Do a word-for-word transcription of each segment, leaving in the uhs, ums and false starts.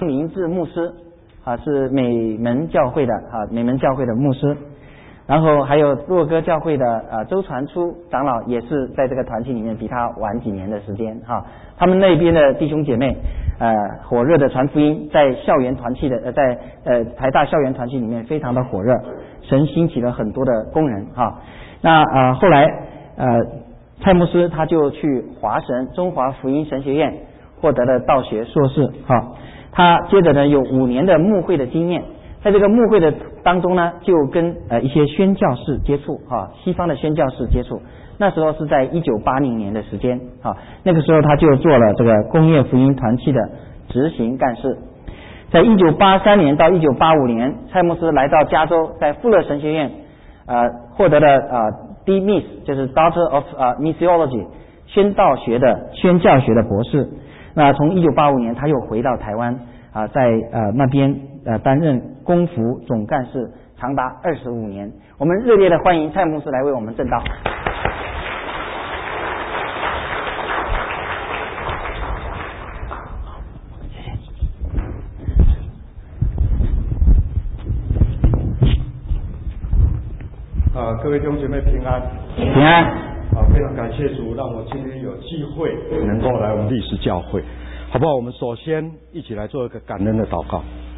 明志牧师啊，是美门教会的啊，美门教会的牧师。然后还有洛哥教会的啊周传初长老也是在这个团体里面比他晚几年的时间哈、啊。他们那边的弟兄姐妹呃火热的传福音，在校园团契的呃在呃台大校园团契里面非常的火热，神兴起了很多的工人哈、啊。那呃后来呃蔡牧师他就去华神中华福音神学院获得了道学硕士哈、啊。他接着呢有五年的牧会的经验。在这个牧会的当中呢，就跟呃一些宣教士接触哈，西方的宣教士接触。那时候是在一九八零年的时间啊，那个时候他就做了这个工业福音团契的执行干事。在一九八三年到一九八五年，蔡牧师来到加州，在富勒神学院呃获得了呃 D Miss 就是 Doctor of 呃 Missiology 宣道学的宣教学的博士。那从一九八五年他又回到台湾啊，在呃那边呃担任公服总干事长达二十五年。我们热烈的欢迎蔡牧师来为我们证道。 啊，各位弟兄姐妹平安， 平安。 啊，非常感谢主，让我今天有机会能够来我们历史教会，好不好？我们首先一起来做一个感恩的祷告。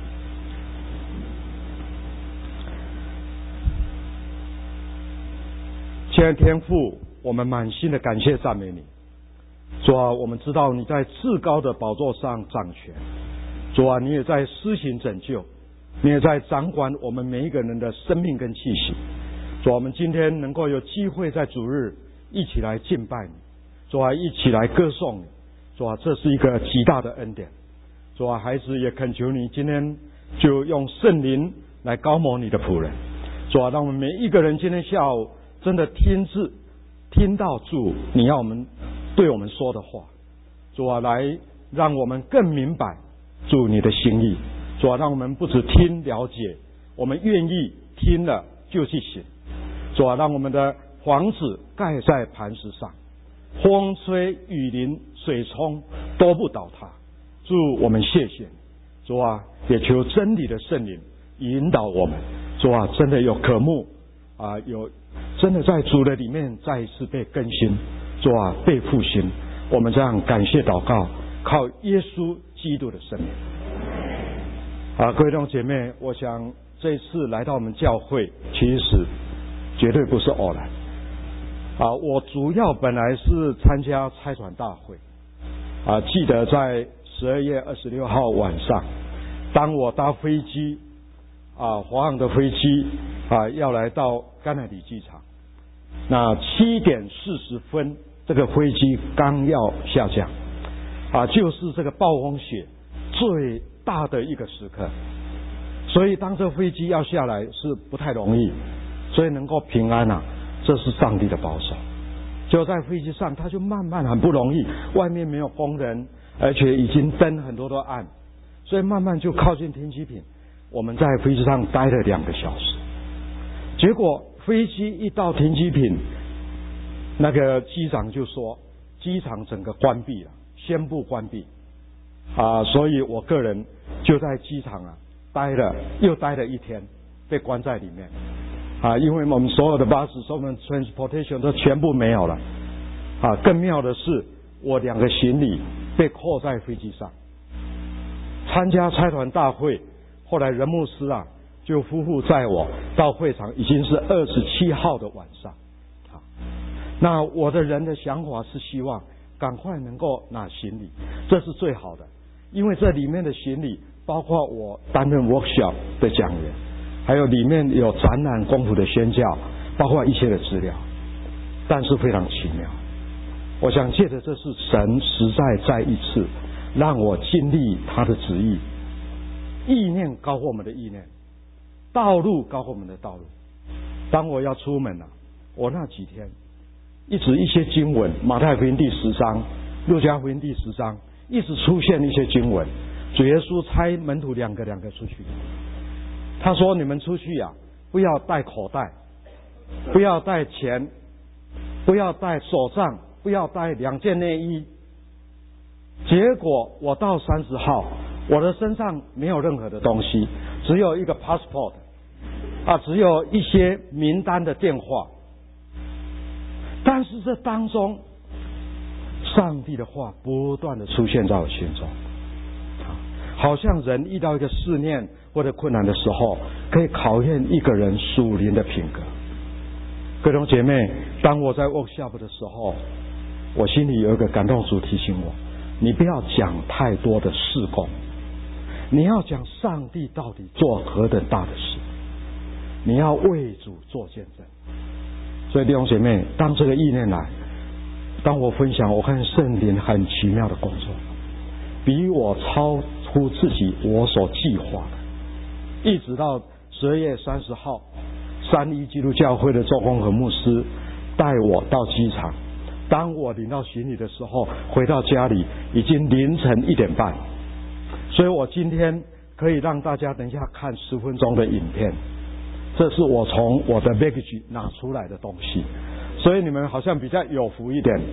亲爱的天父，我们满心的感谢赞美你。主啊，我们知道你在至高的宝座上掌权。主啊，你也在施行拯救，你也在掌管我们每一个人的生命跟气息。主啊，我们今天能够有机会在主日一起来敬拜你，主啊，一起来歌颂你。主啊，这是一个极大的恩典。主啊，孩子也恳求你今天就用圣灵来高摩你的仆人。主啊，让我们每一个人今天下午真的听至听到主你要我们对我们说的话。主啊，来让我们更明白主你的心意。主啊，让我们不只听了解，我们愿意听了就去行。主啊，让我们的房子盖在磐石上，风吹雨淋水冲都不倒塌。主，我们谢谢你。主啊，也求真理的圣灵引导我们。主啊，真的有渴慕啊，有真的在主的里面再一次被更新。主啊，被复兴。我们这样感谢祷告，靠耶稣基督的圣名。啊，各位弟兄姐妹，我想这一次来到我们教会，其实绝对不是偶然。啊，我主要本来是参加差传大会。啊，记得在十二月二十六号晚上，当我搭飞机，啊，华航的飞机啊，要来到甘乃迪机场。那七点四十分，这个飞机刚要下降，啊，就是这个暴风雪最大的一个时刻。所以当这飞机要下来是不太容易，所以能够平安啊，这是上帝的保守。就在飞机上，他就慢慢很不容易，外面没有工人，而且已经灯很多都暗，所以慢慢就靠近停机坪。我们在飞机上待了两个小时，结果飞机一到停机坪，那个机长就说机场整个关闭了，宣布关闭啊，所以我个人就在机场啊待了又待了一天，被关在里面啊，因为我们所有的巴士、所有的 transportation 都全部没有了啊。更妙的是，我两个行李被扣在飞机上。参加差团大会，后来任牧师啊就夫妇载我到会场，已经是二十七号的晚上啊。那我的人的想法是希望赶快能够拿行李，这是最好的，因为这里面的行李包括我担任 workshop 的讲员，还有里面有展览功夫的宣教，包括一些的资料。但是非常奇妙，我想借着这是神实在再一次让我经历他的旨意，意念高过我们的意念，道路高过我们的道路。当我要出门了、啊，我那几天一直一些经文，马太福音第十章、路加福音第十章，一直出现一些经文。主耶稣差门徒两个两个出去，他说：“你们出去呀、啊，不要带口袋，不要带钱，不要带手杖，不要带两件内衣。”结果我到三十号， 我的身上没有任何的东西，只有一个 passport 啊，只有一些名单的电话。但是这当中，上帝的话不断的出现在我心中，好像人遇到一个试炼或者困难的时候，可以考验一个人属灵的品格。各位姐妹，当我在 workshop 的时候，我心里有一个感动主提醒我，你不要讲太多的事工，你要讲上帝到底做何等大的事，你要为主做见证。所以弟兄姐妹，当这个意念来，当我分享，我看圣灵很奇妙的工作，比我超出自己我所计划的。一直到十二月三十号，三一基督教会的周公和牧师带我到机场，当我领到行李的时候，回到家里已经凌晨一点半。所以我今天可以让大家等一下看十分钟的影片，这是我从我的 baggage 拿出来的东西，所以你们好像比较有福一点。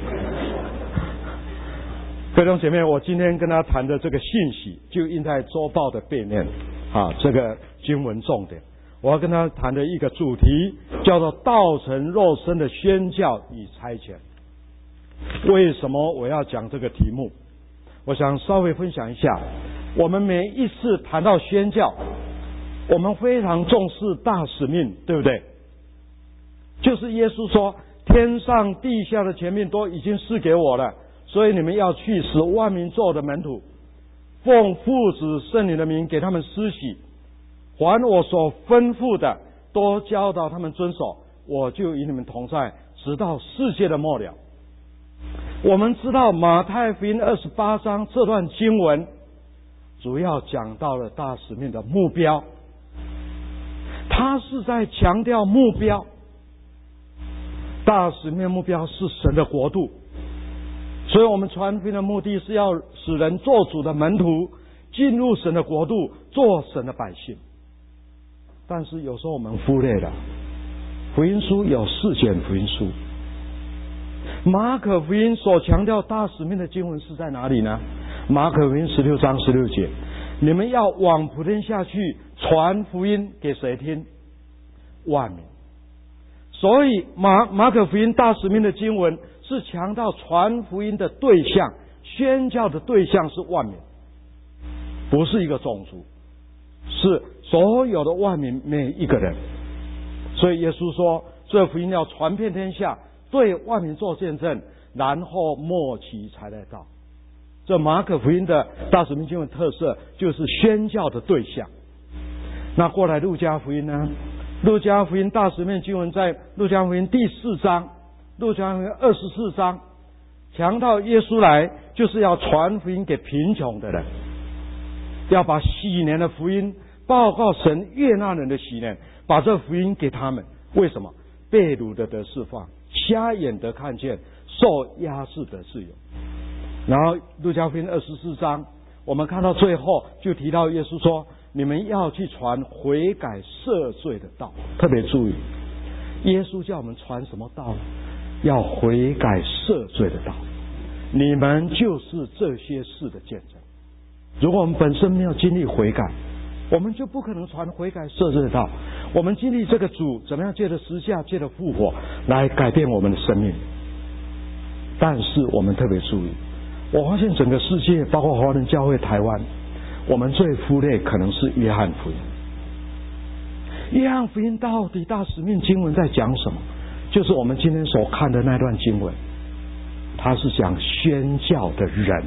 各位姐妹，我今天跟大家谈的这个信息就印在周报的背面啊，这个经文重点，我要跟他谈的一个主题叫做道成肉身的宣教与差遣。为什么我要讲这个题目？我想稍微分享一下，我们每一次谈到宣教，我们非常重视大使命，对不对？就是耶稣说，天上地下的权柄都已经赐给我了，所以你们要去使万民做我的门徒，奉父子圣灵的名给他们施洗，凡我所吩咐的都教导他们遵守，我就与你们同在，直到世界的末了。我们知道马太福音二十八章这段经文主要讲到了大使命的目标，他是在强调目标，大使命目标是神的国度，所以我们传福音的目的是要使人做主的门徒，进入神的国度，做神的百姓。但是有时候我们忽略了，福音书有四卷福音书，马可福音所强调大使命的经文是在哪里呢？马可福音十六章十六节，你们要往普天下去，传福音给谁听？万民。所以马马可福音大使命的经文是强调传福音的对象，宣教的对象是万民，不是一个种族，是所有的万民，每一个人。所以耶稣说，这福音要传遍天下，对万民做见证，然后末期才来到。这马可福音的大使命经文特色就是宣教的对象。那过来路加福音呢？路加福音大使命经文在路加福音第四章，路加福音二十四章，强调耶稣来就是要传福音给贫穷的人，要把喜年的福音报告神悦纳人的喜年，把这福音给他们。为什么？被掳的得释放，瞎眼得看见，受压制得自由。然后路加福音二十四章，我们看到最后就提到耶稣说，你们要去传悔改赦罪的道。特别注意，耶稣叫我们传什么道呢？要悔改赦罪的道。你们就是这些事的见证。如果我们本身没有经历悔改，我们就不可能传悔改赦罪的道。我们经历这个主怎么样借着十字架，借着复活来改变我们的生命。但是我们特别注意，我发现整个世界包括华人教会台湾，我们最忽略可能是约翰福音。约翰福音到底大使命经文在讲什么？就是我们今天所看的那段经文，它是讲宣教的人。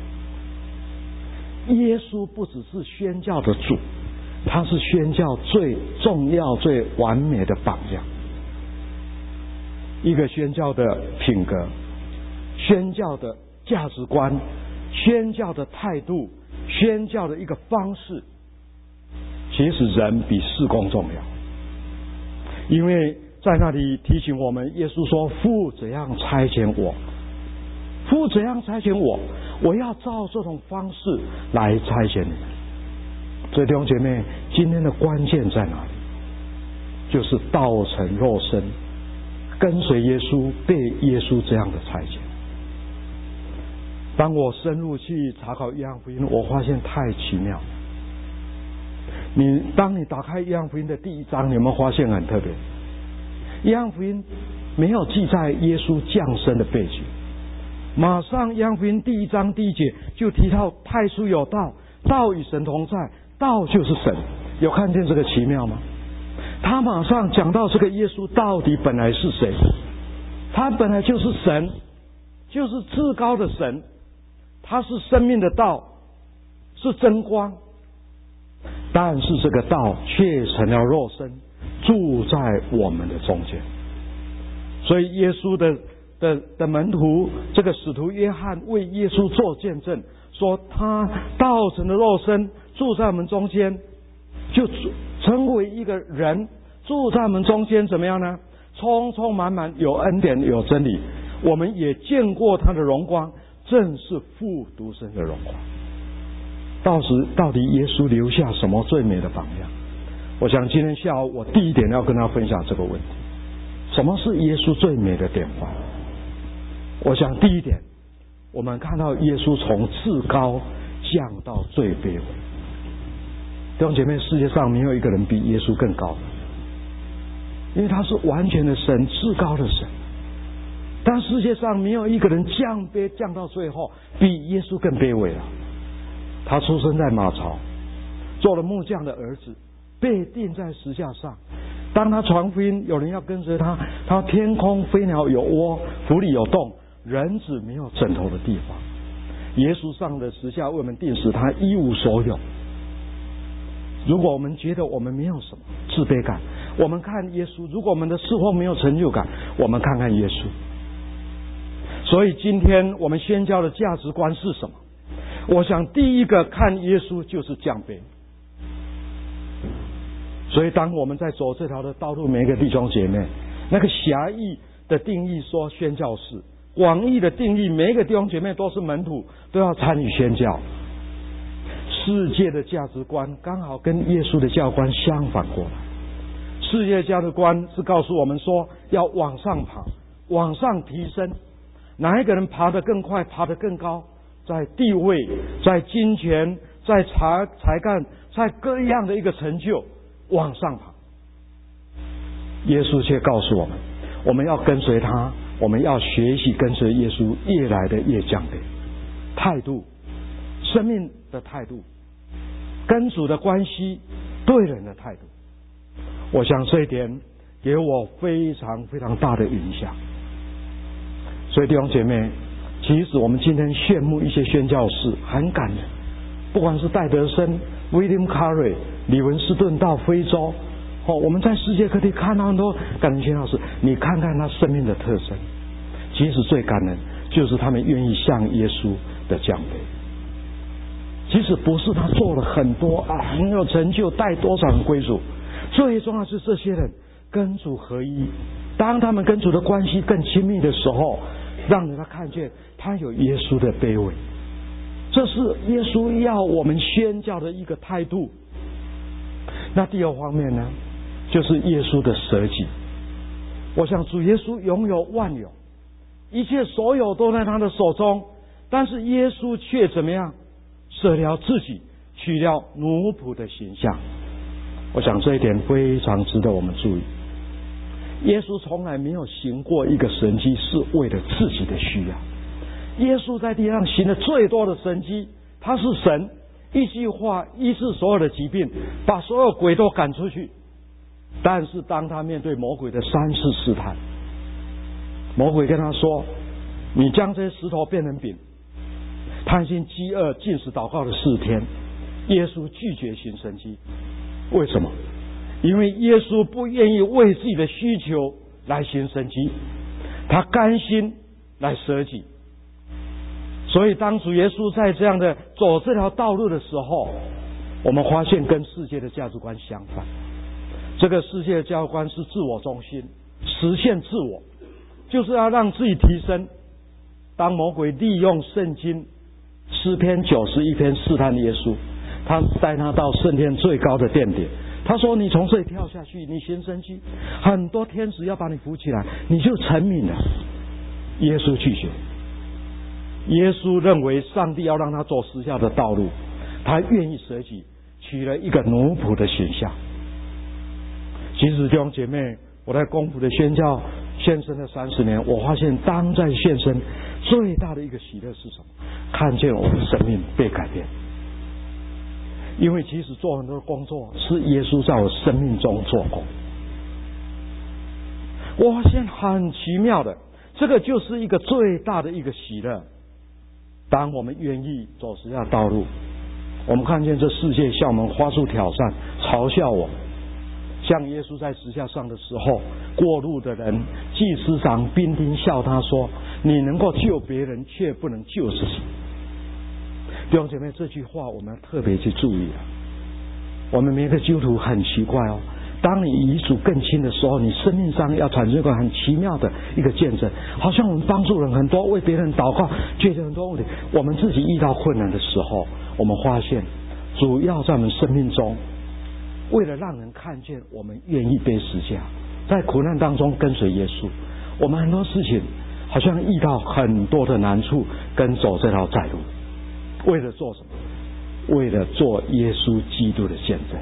耶稣不只是宣教的主，他是宣教最重要最完美的榜样。一个宣教的品格，宣教的价值观，宣教的态度，宣教的一个方式，其实人比事工重要。因为在那里提醒我们，耶稣说，父怎样差遣我，父怎样差遣我，我要照这种方式来差遣你们。所以弟兄姐妹，今天的关键在哪里？就是道成肉身，跟随耶稣，被耶稣这样的差遣。 当我深入去查考约翰福音，我发现太奇妙了。你当你打开约翰福音的第一章，你有没有发现很特别？约翰福音没有记载耶稣降生的背景，马上约翰福音第一章第一节就提到太初有道，道与神同在，道就是神。有看见这个奇妙吗？他马上讲到这个耶稣到底本来是谁？他本来就是神，就是至高的神，他是生命的道，是真光。但是这个道却成了肉身，住在我们的中间。所以耶稣的的的门徒，这个使徒约翰为耶稣做见证，说他道成了肉身，住在我们中间，就成为一个人，住在我们中间，怎么样呢？充充满满，有恩典，有真理。我们也见过他的荣光，正是父独生的荣光。到时到底耶稣留下什么最美的榜样？我想今天下午我第一点要跟他分享这个问题：什么是耶稣最美的典范？我想第一点，我们看到耶稣从至高降到最卑微。弟兄姐妹，世界上没有一个人比耶稣更高的，因为他是完全的神，至高的神。但世界上没有一个人降卑降到最后比耶稣更卑微了。他出生在马槽，做了木匠的儿子，被钉在石架上。当他传福音，有人要跟随他，他天空飞鸟有窝，府里有洞，人子没有枕头的地方。耶稣上的十架为我们钉死，他一无所有。如果我们觉得我们没有什么自卑感，我们看耶稣；如果我们的侍奉没有成就感，我们看看耶稣。所以今天我们宣教的价值观是什么？我想第一个看耶稣就是降卑。所以当我们在走这条的道路，每一个弟兄姐妹，那个狭义的定义说宣教士，广义的定义每一个弟兄姐妹都是门徒，都要参与宣教。世界的价值观刚好跟耶稣的教观相反过来。世界价值观是告诉我们说要往上爬，往上提升，哪一个人爬得更快，爬得更高，在地位，在金钱，在才才干，在各样的一个成就往上爬。耶稣却告诉我们，我们要跟随他，我们要学习跟随耶稣，越来的越降卑。态度，生命的态度，跟主的关系，对人的态度，我想这一点给我非常非常大的影响。所以弟兄姐妹，其实我们今天羡慕一些宣教士，很感人。不管是戴德森、William Carey、李文斯顿到非洲，哦，我们在世界各地看到很多感人宣教士，你看看他生命的特征，其实最感人就是他们愿意像耶稣的降卑。其实不是他做了很多啊，很有成就，带多少人归主，最重要是这些人跟主合一。当他们跟主的关系更亲密的时候，让人家看见他有耶稣的卑微。这是耶稣要我们宣教的一个态度。那第二方面呢，就是耶稣的舍己。我想主耶稣拥有万有，一切所有都在他的手中，但是耶稣却怎么样？舍了自己，取了奴仆的形象。我想这一点非常值得我们注意。耶稣从来没有行过一个神迹是为了自己的需要。耶稣在地上行的最多的神迹，他是神，一句话医治所有的疾病，把所有鬼都赶出去。但是当他面对魔鬼的三次试探，魔鬼跟他说，你将这些石头变成饼。他已经饥饿禁食祷告了四天，耶稣拒绝行神迹。为什么？因为耶稣不愿意为自己的需求来行神迹，他甘心来舍己。所以当主耶稣在这样的走这条道路的时候，我们发现跟世界的价值观相反。这个世界的价值观是自我中心，实现自我，就是要让自己提升。当魔鬼利用圣经诗篇九十一篇试探耶稣，他带他到圣殿最高的殿顶，他说你从这里跳下去，你行神迹，很多天使要把你扶起来，你就成名了。耶稣拒绝， 耶稣认为上帝要让他走十字架的道路，他愿意舍己，取了一个奴仆的形象。其实弟兄姐妹，我在公仆的宣教献身了三十年，我发现当在献身最大的一个喜乐是什么？看见我的生命被改变。因为其实做很多工作是耶稣在我生命中做工。我发现很奇妙的，这个就是一个最大的一个喜乐。当我们愿意走十字架道路，我们看见这世界向我们发出挑战，嘲笑我。像耶稣在十字架上的时候，过路的人、祭司长、兵丁笑他说：“你能够救别人，却不能救自己。”弟兄姐妹，这句话我们要特别去注意啊！我们每个基督徒很奇怪哦，当你与主更亲的时候，你生命上要产生一个很奇妙的一个见证，好像我们帮助人很多，为别人祷告，解决很多问题。我们自己遇到困难的时候，我们发现主要在我们生命中，为了让人看见我们愿意背十字架，在苦难当中跟随耶稣，我们很多事情好像遇到很多的难处，跟走这条窄路。为了做什么？为了做耶稣基督的见证。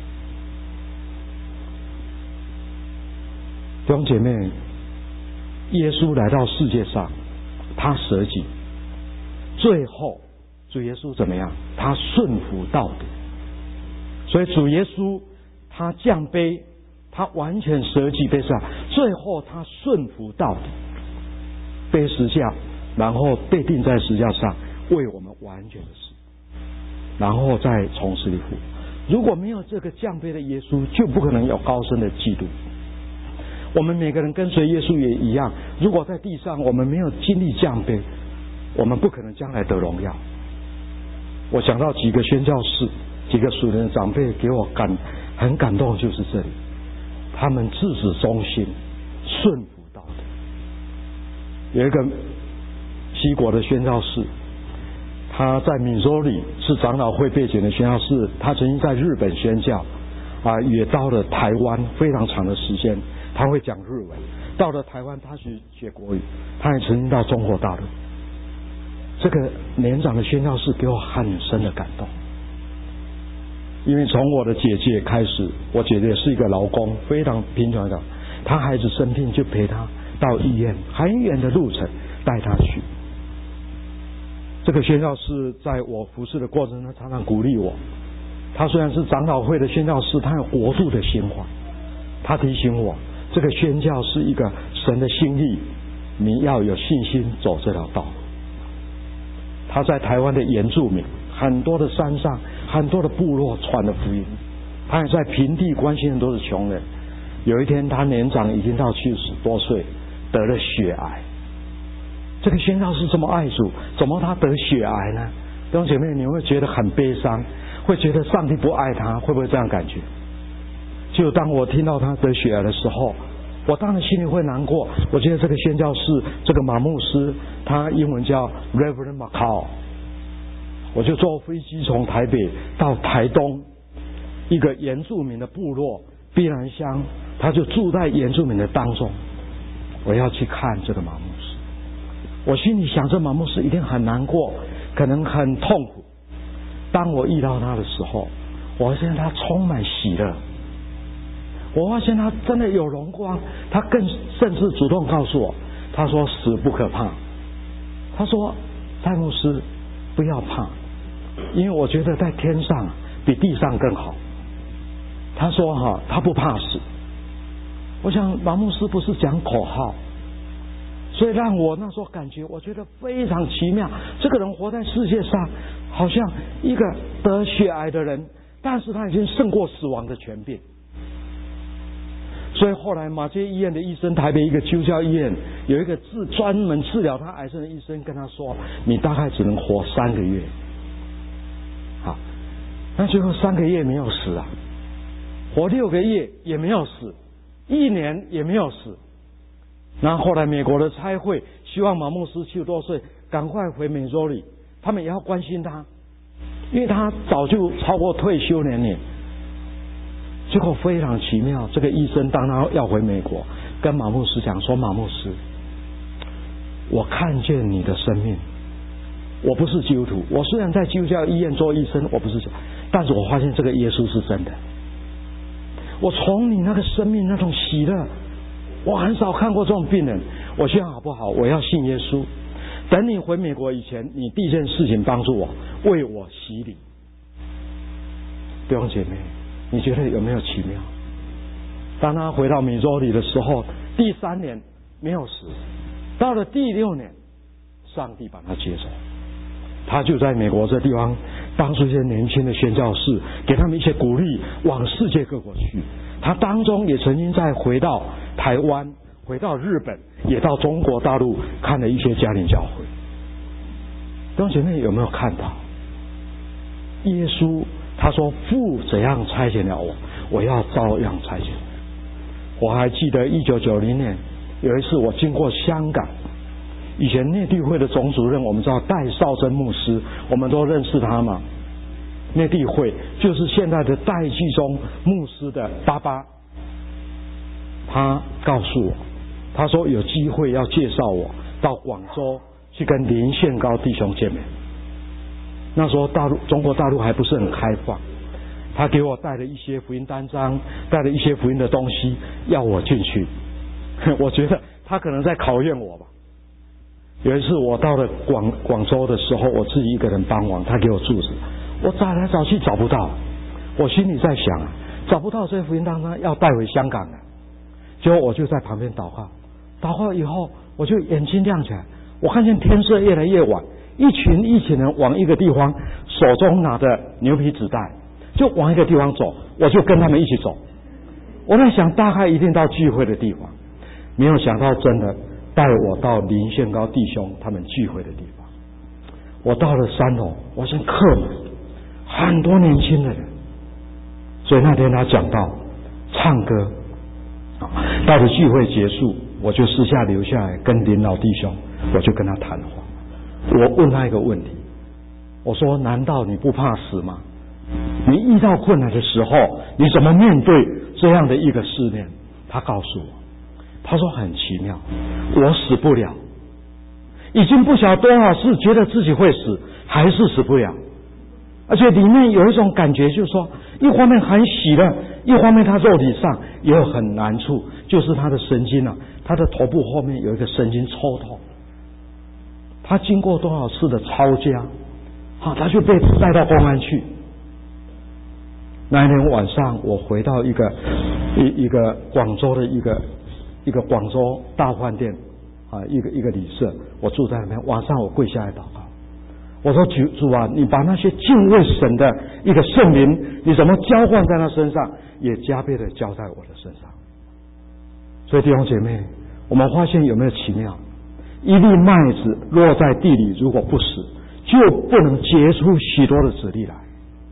弟兄姐妹，耶稣来到世界上，他舍己，最后主耶稣怎么样？他顺服到底。所以主耶稣他降卑，他完全舍己背上，最后他顺服到底，背十字架，然后被钉在十字架上，为我们完全的死，然后再从死里复活。如果没有这个降卑的耶稣，就不可能有高升的基督。我们每个人跟随耶稣也一样，如果在地上我们没有经历降卑，我们不可能将来得荣耀。我想到几个宣教士，几个属灵的长辈给我感很感动，就是这里，他们自始忠心，顺服到底。有一个西国的宣教士，他在密苏里是长老会背景的宣教士，他曾经在日本宣教啊，也到了台湾非常长的时间，他会讲日文。到了台湾，他去学国语，他也曾经到中国大陆。这个年长的宣教士给我很深的感动，因为从我的姐姐开始，我姐姐是一个劳工，非常贫穷的，她孩子生病就陪她到医院，很远的路程带她去。这个宣教士在我服侍的过程中常常鼓励我，他虽然是长老会的宣教士，他有国度的心怀，他提醒我，这个宣教是一个神的心意，你要有信心走这条道路。他在台湾的原住民，很多的山上，很多的部落传了福音，他也在平地关心很多的穷人。有一天他年长已经到七十多岁，得了血癌。这个宣教士这么爱主，怎么他得血癌呢？弟兄姐妹，你会觉得很悲伤，会觉得上帝不爱他，会不会这样感觉？就当我听到他得血癌的时候，我当然心里会难过。我觉得这个宣教士，这个马牧师，他英文叫 Reverend Macau， 我就坐飞机从台北到台东一个原住民的部落碧兰乡，他就住在原住民的当中。我要去看这个马牧师，我心里想，这马牧师一定很难过，可能很痛苦。当我遇到他的时候，我发现他充满喜乐，我发现他真的有荣光。他更甚至主动告诉我，他说死不可怕，他说戴牧师不要怕，因为我觉得在天上比地上更好。他说哈，他不怕死。我想马牧师不是讲口号，所以让我那时候感觉，我觉得非常奇妙。这个人活在世界上，好像一个得血癌的人，但是他已经胜过死亡的权柄。所以后来马偕医院的医生，台北一个基督教医院有一个治专门治疗他癌症的医生跟他说，你大概只能活三个月。好，那最后三个月没有死啊，活六个月也没有死，一年也没有死。然后后来美国的差会希望马牧师七十多岁赶快回美洲里，他们也要关心他，因为他早就超过退休年龄。结果非常奇妙，这个医生当他要回美国，跟马牧师讲说，马牧师，我看见你的生命我不是基督徒，我虽然在基督教医院做医生，我不是，但是我发现这个耶稣是真的。我从你那个生命那种喜乐，我很少看过这种病人。我现在好不好？我要信耶稣。等你回美国以前，你第一件事情帮助我，为我洗礼。弟兄姐妹，你觉得有没有奇妙？当他回到米州里的时候，第三年没有死，到了第六年，上帝把他接走。他就在美国这地方帮助一些年轻的宣教士，给他们一些鼓励，往世界各国去。他当中也曾经再回到台湾，回到日本，也到中国大陆看了一些家庭教会。弟兄姐妹有没有看到？耶稣他说：“父怎样差遣了我，我要照样差遣。”我还记得一九九零年有一次我经过香港，以前内地会的总主任我们知道戴绍珍牧师，我们都认识他嘛。内地会就是现在的戴季中牧师的爸爸，他告诉我，他说有机会要介绍我到广州去跟林宪高弟兄见面。那时候大陆中国大陆还不是很开放，他给我带了一些福音单张，带了一些福音的东西，要我进去。我觉得他可能在考验我吧。有一次我到了广广州的时候，我自己一个人帮忙，他给我住址，我找来找去找不到，我心里在想啊，找不到这些福音单张要带回香港的。结果我就在旁边祷告，祷告以后我就眼睛亮起来，我看见天色越来越晚，一群一群人往一个地方，手中拿着牛皮纸袋，就往一个地方走，我就跟他们一起走。我在想大概一定到聚会的地方，没有想到真的带我到林宪高弟兄他们聚会的地方。我到了三楼，我先客满，很多年轻的人。所以那天他讲到唱歌，到了聚会结束，我就私下留下来跟林老弟兄，我就跟他谈话。我问他一个问题，我说：难道你不怕死吗？你遇到困难的时候，你怎么面对这样的一个试炼？他告诉我，他说很奇妙，我死不了，已经不晓得多少次觉得自己会死，还是死不了。而且里面有一种感觉，就是说一方面很喜乐，一方面他肉体上也有很难处，就是他的神经啊，他的头部后面有一个神经抽痛。他经过多少次的抄家，好，他就被带到公安去。那一天晚上，我回到一个一一个广州的一个一个广州大饭店啊，一个一个旅社，我住在那边。晚上我跪下来祷告，我说：主主啊，你把那些敬畏神的一个圣灵，你怎么浇灌在他身上，也加倍的浇在我的身上。所以弟兄姐妹，我们发现有没有奇妙？一粒麦子落在地里，如果不死，就不能结出许多的子粒来。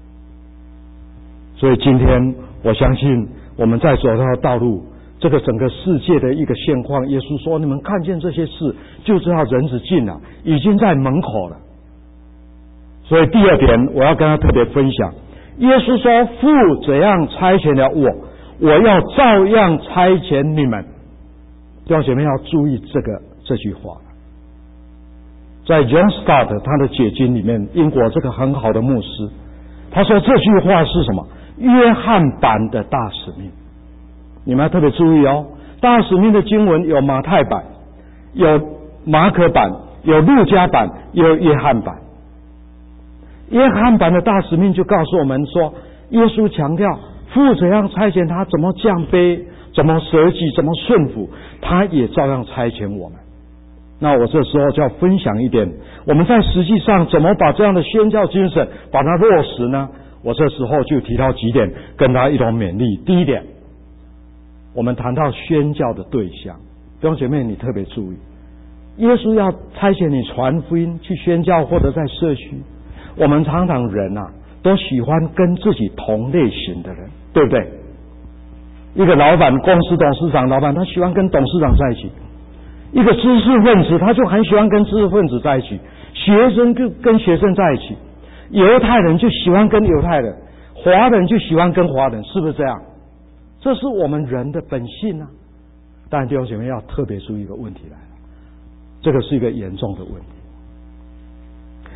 所以今天我相信我们在走这条道路，这个整个世界的一个现况，耶稣说：你们看见这些事，就知道人子近了，已经在门口了。所以第二点我要跟他特别分享，耶稣说：父怎样差遣了我，我要照样差遣你们。弟兄姐妹要注意这个这句话。在 John Stott 他的解经里面，英国这个很好的牧师，他说这句话是什么？约翰版的大使命。你们要特别注意哦，大使命的经文有马太版，有马可版，有路加版，有约翰版。约翰版的大使命就告诉我们说，耶稣强调父怎样差遣他，怎么降卑，怎么舍己，怎么顺服，他也照样差遣我们。那我这时候就要分享一点，我们在实际上怎么把这样的宣教精神把它落实呢？我这时候就提到几点，跟大家一同勉励。第一点，我们谈到宣教的对象，弟兄姐妹你特别注意，耶稣要差遣你传福音去宣教或者在社区，我们常常人啊都喜欢跟自己同类型的人，对不对？一个老板，公司董事长老板，他喜欢跟董事长在一起；一个知识分子，他就很喜欢跟知识分子在一起；学生就跟学生在一起；犹太人就喜欢跟犹太人，华人就喜欢跟华人，是不是这样？这是我们人的本性啊！但弟兄姐妹要特别注意一个问题来了，这个是一个严重的问题。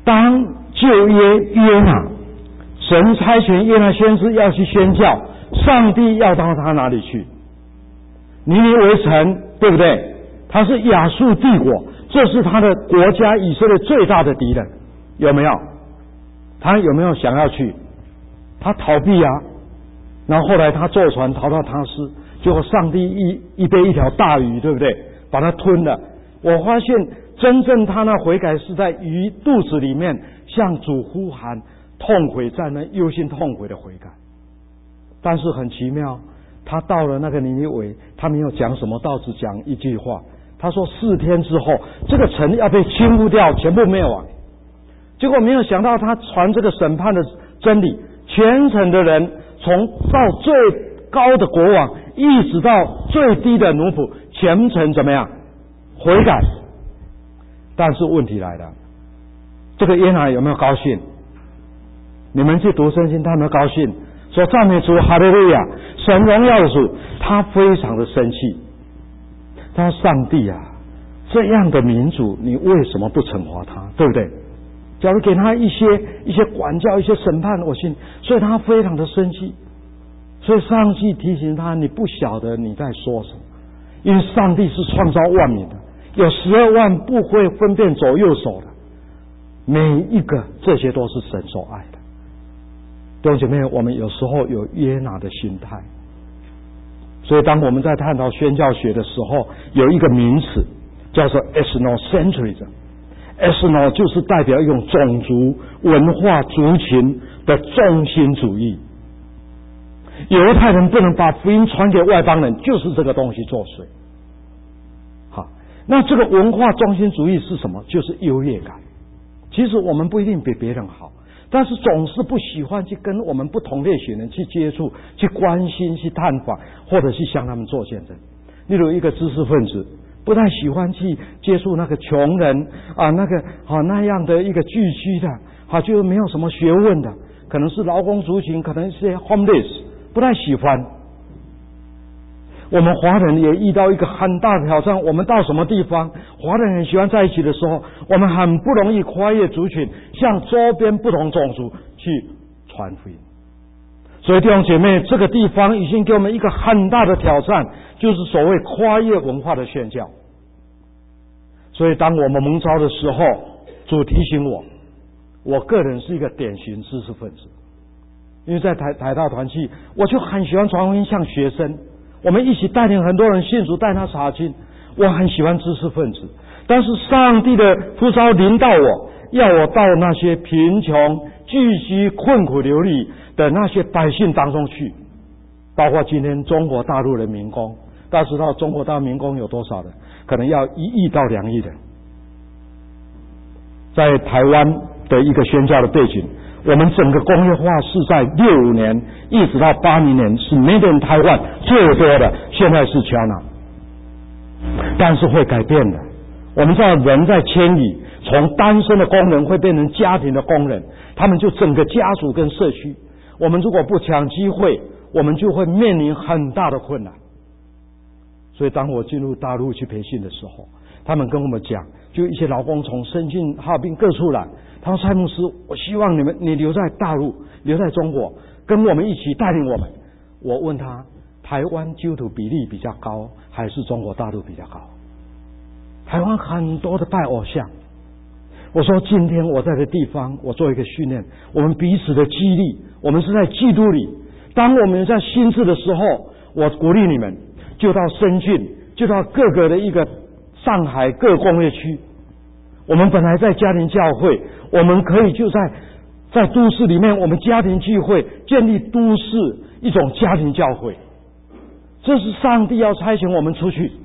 当旧约约拿，神差遣约拿先知要去宣教，上帝要到他哪里去？尼尼微城，对不对？他是亚述帝国，这是他的国家以色列最大的敌人，有没有？他有没有想要去？他逃避啊，然后后来他坐船逃到他斯，结果上帝一一被一条大鱼，对不对？把他吞了。我发现真正他那悔改是在鱼肚子里面向主呼喊，痛悔在那忧心痛悔的悔改。但是很奇妙，他到了那个尼尼微，他没有讲什么道，只讲一句话。他说四天之后，这个城要被倾覆掉，全部灭亡。结果没有想到，他传这个审判的真理，全城的人从到最高的国王，一直到最低的奴仆，全城怎么样悔改？但是问题来了，这个约拿有没有高兴？你们去读圣经，他有没有高兴？说赞美主，哈利路亚，神荣耀的主。他非常的生气，他说上帝啊，这样的民主你为什么不惩罚他，对不对？假如给他一些一些管教，一些审判，我信。所以他非常的生气，所以上帝提醒他，你不晓得你在说什么，因为上帝是创造万民的，有十二万不会分辨左右手的，每一个这些都是神所爱的。弟兄姐妹，我们有时候有约拿的心态，所以当我们在探讨宣教学的时候，有一个名词叫做 ethnocentrism。ethno 就是代表一种种族文化族群的中心主义。犹太人不能把福音传给外邦人，就是这个东西作祟。好，那这个文化中心主义是什么？就是优越感。其实我们不一定比别人好，但是总是不喜欢去跟我们不同类型人去接触、去关心、去探访，或者去向他们做见证。例如一个知识分子，不太喜欢去接触那个穷人啊，那个好、啊、那样的一个聚居的，好、啊、就没有什么学问的，可能是劳工族群，可能是 homeless， 不太喜欢。我们华人也遇到一个很大的挑战，我们到什么地方，华人很喜欢在一起的时候，我们很不容易跨越族群，向周边不同种族去传福音。所以弟兄姐妹，这个地方已经给我们一个很大的挑战，就是所谓跨越文化的宣教。所以当我们蒙召的时候，主提醒我，我个人是一个典型知识分子，因为在台台大团契，我就很喜欢传福音向学生，我们一起带领很多人信主，带他查经，我很喜欢知识分子。但是上帝的呼召临到我，要我到那些贫穷、聚集、困苦流离的那些百姓当中去，包括今天中国大陆的民工。大家知道中国大陆民工有多少人？可能要一亿到两亿人。在台湾的一个宣教的背景，我们整个工业化是在六五年一直到八零年是 Made in Taiwan 最多的，现在是 China， 但是会改变的。我们知道人在迁移，从单身的工人会变成家庭的工人，他们就整个家族跟社区，我们如果不抢机会，我们就会面临很大的困难。所以当我进入大陆去培训的时候，他们跟我们讲，就一些劳工从深圳、哈尔滨各处来，他说蔡牧师，我希望你们你留在大陆，留在中国，跟我们一起带领我们。我问他，台湾基督徒比例比较高，还是中国大陆比较高？台湾很多的拜偶像。我说今天我在的地方，我做一个训练，我们彼此的激励，我们是在基督里。当我们在心智的时候，我鼓励你们就到深圳，就到各个的一个上海各工业区。我们本来在家庭教会，我们可以就在在都市里面，我们家庭聚会，建立都市一种家庭教会。这是上帝要差遣我们出去。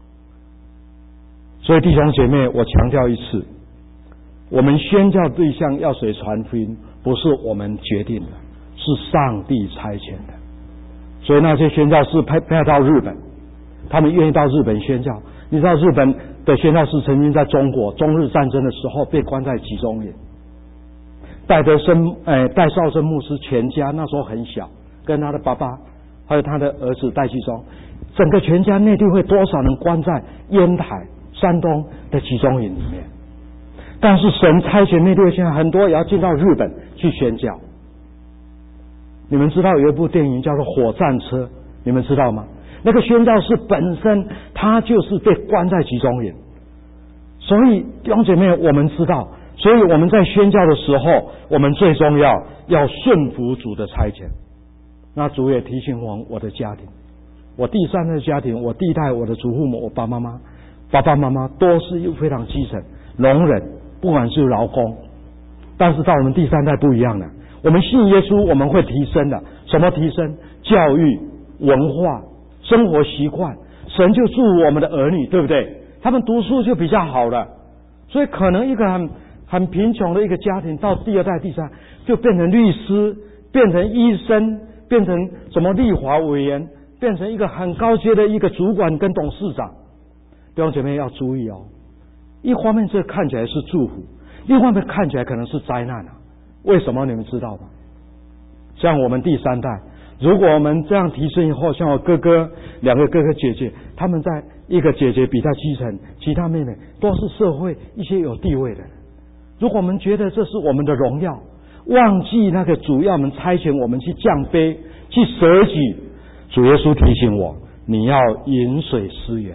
所以弟兄姐妹，我强调一次，我们宣教对象要谁传福音，不是我们决定的，是上帝差遣的。所以那些宣教士派派到日本，他们愿意到日本宣教。你知道日本的宣教士曾经在中国中日战争的时候被关在集中营。戴德生呃戴绍生牧师全家那时候很小，跟他的爸爸还有他的儿子戴继忠，整个全家内地会多少人关在烟台山东的集中营里面。 但是神差遣那六千人，很多也要进到日本去宣教。你们知道有一部电影叫做《火战车》，你们知道吗？那个宣教士本身他就是被关在集中营，所以弟兄姐妹，我们知道，所以我们在宣教的时候，我们最重要要顺服主的差遣。那主也提醒我，我的家庭，我第三代的家庭，我第一代我的祖父母，我爸爸妈妈，爸爸妈妈都是非常基层农人，不管是劳工，但是到我们第三代不一样了，我们信耶稣，我们会提升的。什么提升？教育、文化、生活习惯，神就祝我们的儿女，对不对？他们读书就比较好了，所以可能一个很很贫穷的一个家庭，到第二代、第三代就变成律师，变成医生，变成什么立法委员，变成一个很高阶的一个主管跟董事长。弟兄姐妹要注意哦，一方面这看起来是祝福，另一方面看起来可能是灾难啊。为什么你们知道吗？像我们第三代，如果我们这样提升以后，像我哥哥两个哥哥姐姐，他们在一个姐姐比较基层，其他妹妹都是社会一些有地位的人。如果我们觉得这是我们的荣耀，忘记那个主要我们差遣我们去降卑，去舍己，主耶稣提醒我，你要饮水思源。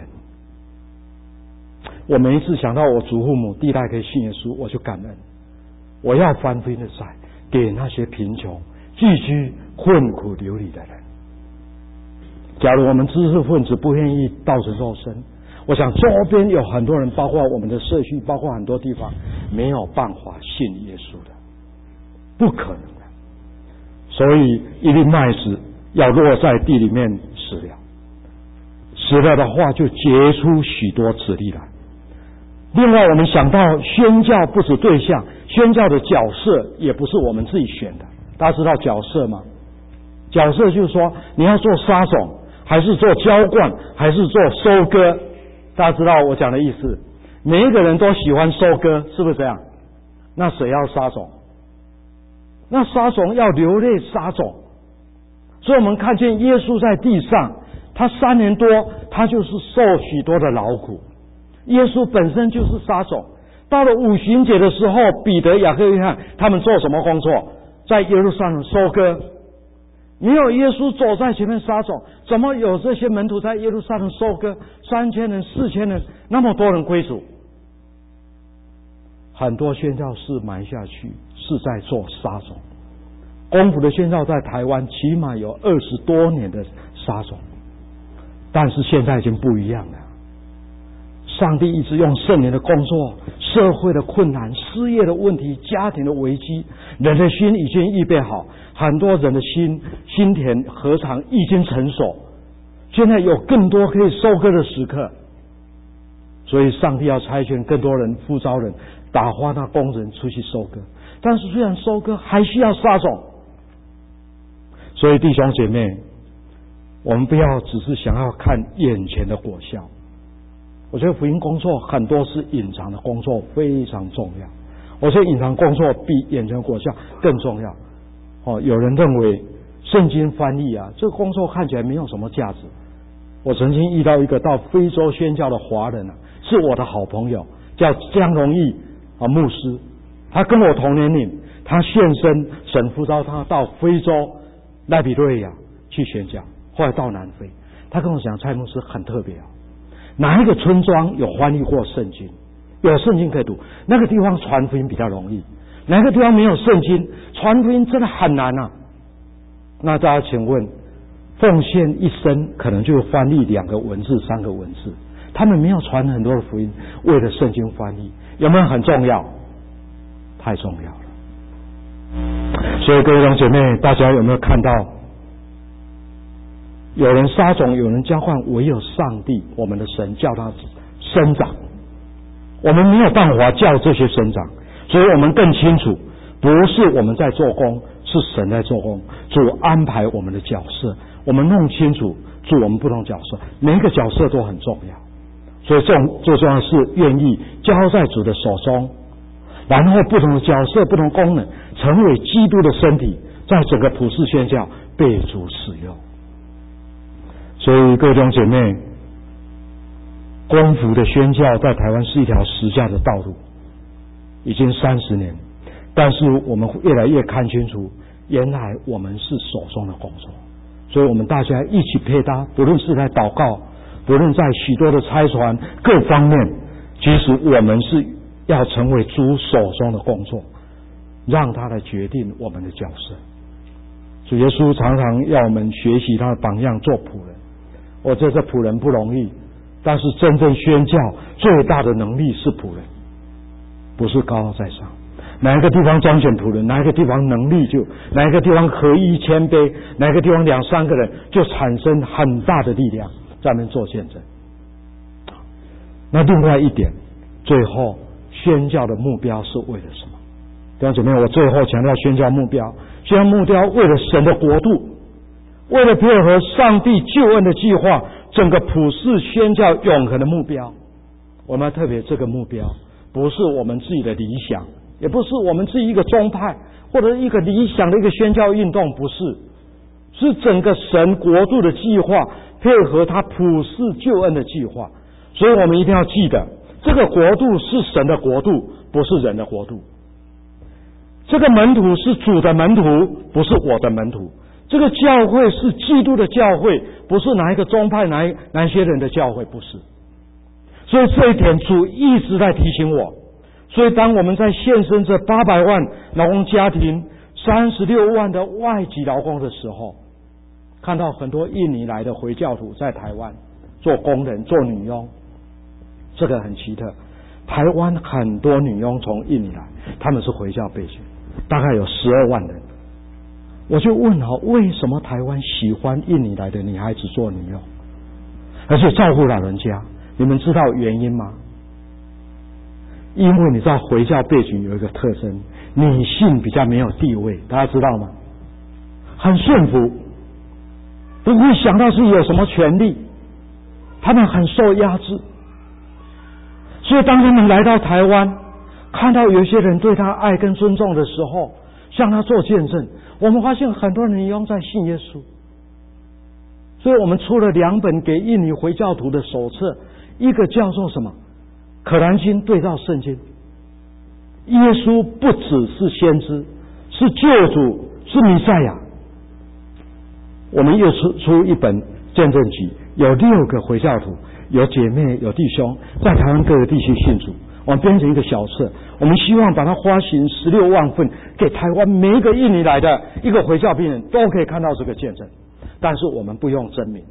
我每一次想到我祖父母第一代可以信耶稣，我就感恩。我要翻飞的债给那些贫穷、寄居、困苦流离的人。假如我们知识分子不愿意道成肉身，我想周边有很多人，包括我们的社区，包括很多地方，没有办法信耶稣的，不可能的。所以一粒麦子要落在地里面死了，死了的话就结出许多子粒来。另外我们想到宣教不止对象，宣教的角色也不是我们自己选的。大家知道角色吗？角色就是说你要做撒种，还是做浇灌，还是做收割。大家知道我讲的意思，每一个人都喜欢收割，是不是这样？那谁要撒种？那撒种要流泪撒种。所以我们看见耶稣在地上，他三年多他就是受许多的劳苦，耶稣本身就是撒种。到了五旬节的时候，彼得、雅各、约翰他们做什么工作？在耶路撒冷收割。没有耶稣走在前面撒种，怎么有这些门徒在耶路撒冷收割？三千人、四千人，那么多人归主。很多宣教士埋下去是在做撒种。功夫的宣教在台湾起码有二十多年的撒种，但是现在已经不一样了。上帝一直用圣灵的工作，社会的困难、失业的问题、家庭的危机，人的心已经预备好，很多人的心心田何尝已经成熟，现在有更多可以收割的时刻。所以上帝要差遣更多人，呼召人，打发那工人出去收割。但是虽然收割，还需要撒种。所以弟兄姐妹，我们不要只是想要看眼前的果效。我觉得福音工作很多是隐藏的工作，非常重要。我觉得隐藏工作比眼前的果效更重要。哦，有人认为圣经翻译啊，这个工作看起来没有什么价值。我曾经遇到一个到非洲宣教的华人啊，是我的好朋友，叫江荣义啊牧师，他跟我同年龄，他献身，神呼召他到非洲赖比瑞亚去宣教，后来到南非。他跟我讲，蔡牧师很特别啊。哪一个村庄有翻译过圣经，有圣经可以读，那个地方传福音比较容易。哪个地方没有圣经，传福音真的很难啊。那大家请问，奉献一生可能就翻译两个文字、三个文字，他们没有传很多的福音，为了圣经翻译，有没有很重要？太重要了。所以各位弟兄姐妹，大家有没有看到？有人撒种，有人浇灌，唯有上帝我们的神叫它生长。我们没有办法叫这些生长，所以我们更清楚，不是我们在做工，是神在做工。主安排我们的角色，我们弄清楚主我们不同角色，每一个角色都很重要。所以这种最重要的是愿意交在主的手中，然后不同的角色、不同功能，成为基督的身体，在整个普世宣教被主使用。所以各位弟兄姐妹，功夫的宣教在台湾是一条实价的道路， 已经三十年，但是我们越来越看清楚，原来我们是手中的工作。所以我们大家一起配搭，不论是在祷告，不论在许多的差传各方面，其实我们是要成为主手中的工作，让他来决定我们的角色。主耶稣常常要我们学习他的榜样，做仆人。我这这仆人不容易，但是真正宣教最大的能力是仆人，不是高傲在上。哪一个地方彰显仆人，哪一个地方能力就，哪一个地方合一谦卑，哪一个地方两三个人就产生很大的力量，在那边做见证。那另外一点，最后宣教的目标是为了什么？弟兄姐妹，我最后强调宣教目标，宣教目标为了神的国度，为了配合上帝救恩的计划，整个普世宣教永恒的目标。我们要特别这个目标，不是我们自己的理想，也不是我们自己一个宗派或者一个理想的一个宣教运动，不是，是整个神国度的计划，配合他普世救恩的计划。所以我们一定要记得，这个国度是神的国度，不是人的国度。这个门徒是主的门徒，不是我的门徒。这个教会是基督的教会，不是哪一个宗派哪一哪些人的教会，不是。所以这一点主一直在提醒我。所以当我们在献身这八百万劳工家庭、三十六万的外籍劳工的时候，看到很多印尼来的回教徒在台湾做工人、做女佣，这个很奇特。台湾很多女佣从印尼来，他们是回教背景，大概有十二万人。我就问好，为什么台湾喜欢印尼来的女孩子做女佣，而且照顾老人家？你们知道原因吗？因为你知道回教背景有一个特征，女性比较没有地位，大家知道吗？很顺服，不会想到是有什么权利，他们很受压制。所以当他们来到台湾，看到有些人对他爱跟尊重的时候，向他做见证，我们发现很多人用在信耶稣。所以我们出了两本给印尼回教徒的手册，一个叫做什么？可兰经对照圣经。耶稣不只是先知，是救主，是弥赛亚。我们又出出一本见证集，有六个回教徒，有姐妹，有弟兄，在台湾各个地区信主。我们编成一个小册，我们希望把它发行十六万份，给台湾每一个印尼来的一个回教病人都可以看到这个见证。但是我们不用真名。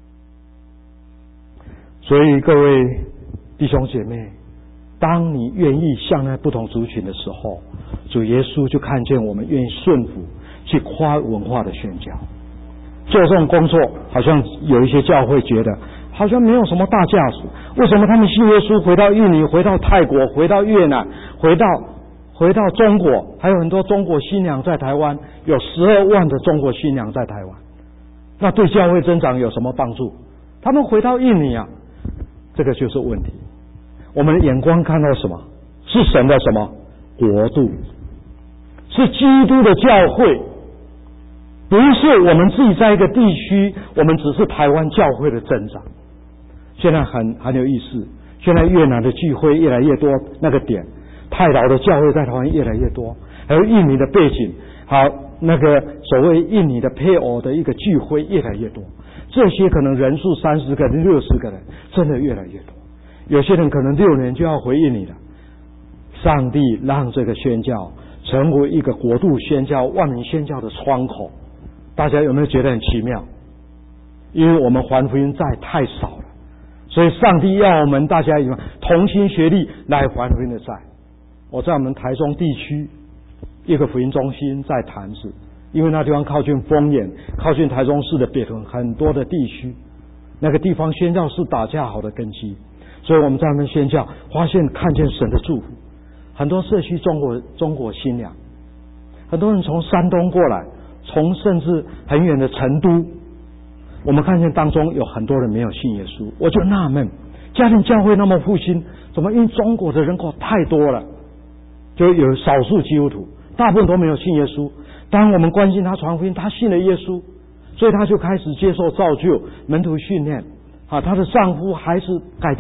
所以各位弟兄姐妹，当你愿意向那不同族群的时候，主耶稣就看见我们愿意顺服去跨文化的宣教。做这种工作，好像有一些教会觉得好像没有什么大价值。为什么他们信耶稣回到印尼、回到泰国、回到越南、回到回到中国，还有很多中国新娘在台湾，有十二万的中国新娘在台湾，那对教会增长有什么帮助？他们回到印尼啊，这个就是问题。我们的眼光看到什么？是神的什么国度？是基督的教会，不是我们自己在一个地区，我们只是台湾教会的增长。现在很很有意思，现在越南的聚会越来越多，那个点泰劳的教会在台湾越来越多，还有印尼的背景，好那个所谓印尼的配偶的一个聚会越来越多，这些可能人数三十个人、六十个人，真的越来越多。有些人可能六年就要回印尼了。上帝让这个宣教成为一个国度宣教、万民宣教的窗口，大家有没有觉得很奇妙？因为我们传福音债太少了，所以上帝要我们大家同心协力来还福音的债。我在我们台中地区一个福音中心在潭子，因为那地方靠近丰原，靠近台中市的北屯很多的地区，那个地方宣教是打架好的根基，所以我们在那边宣教，发现看见神的祝福。很多社区中国中国新娘，很多人从山东过来，从甚至很远的成都，我们看见当中有很多人没有信耶稣，我就纳闷，家庭教会那么复兴，怎么因为中国的人口太多了，就有少数基督徒，大部分都没有信耶稣。当我们关心他传福音，他信了耶稣，所以他就开始接受造就、门徒训练啊，她的丈夫还是改变，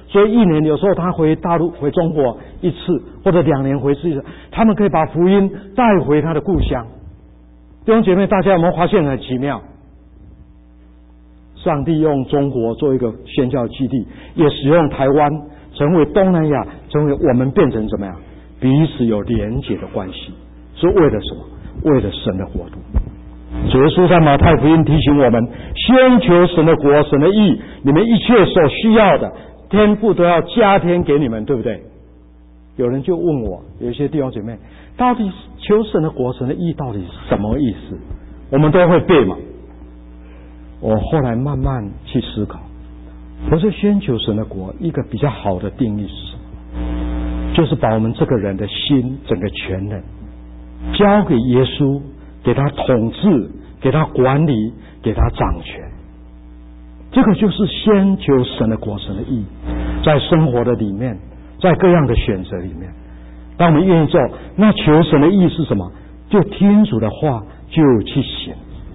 所以一年有时候他回大陆回中国一次，或者两年回一次，他们可以把福音带回他的故乡。弟兄姐妹，大家有没有发现很奇妙？上帝用中国做一个宣教基地，也使用台湾成为东南亚，成为我们变成怎么样彼此有连结的关系，是为了什么？为了神的国度。主耶稣在马太福音提醒我们，先求神的国神的义，你们一切所需要的天父都要加添给你们，对不对？有人就问我，有一些弟兄姐妹，到底求神的国神的义到底是什么意思？我们都会背嘛。我后来慢慢去思考，我说先求神的国一个比较好的定义是什么？就是把我们这个人的心整个全人交给耶稣，给他统治，给他管理，给他掌权。这个就是先求神的国神的义，在生活的里面，在各样的选择里面，当我们愿意做，那求神的义是什么？就听主的话就去行。